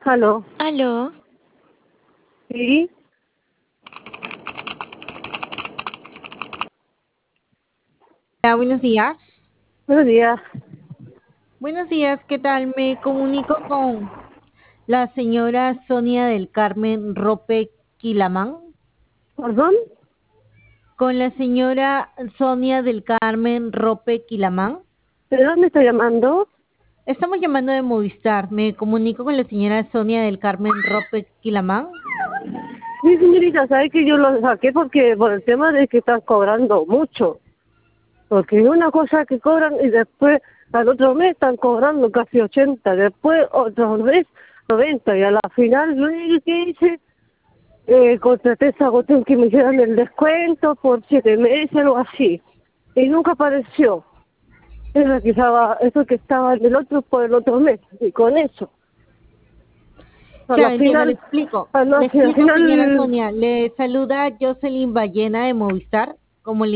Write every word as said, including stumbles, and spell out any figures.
Aló, Aló, sí, Hola, buenos días. buenos días. Buenos días, ¿qué tal? Me comunico con la señora Sonia del Carmen Rope Quilamán. ¿Perdón? Con la señora Sonia del Carmen Rope Quilamán. ¿De dónde está llamando? Estamos llamando de Movistar. Me comunico con la señora Sonia del Carmen Rope Quilamán. Sí, señorita, sabe que yo lo saqué porque por el tema de que están cobrando mucho. Porque una cosa que cobran y después al otro mes están cobrando casi ochenta, después otro mes noventa y a la final lo único que hice, eh, contraté esa cuestión que me hicieron el descuento por siete meses o algo así. Y nunca apareció. Eso que estaba, eso que estaba en el otro por el otro mes. Y con eso. A la Claro, entiendo, le final, explico. a la, Le al explico, señora final Sonia. Le saluda Jocelyn Ballena de Movistar. Como le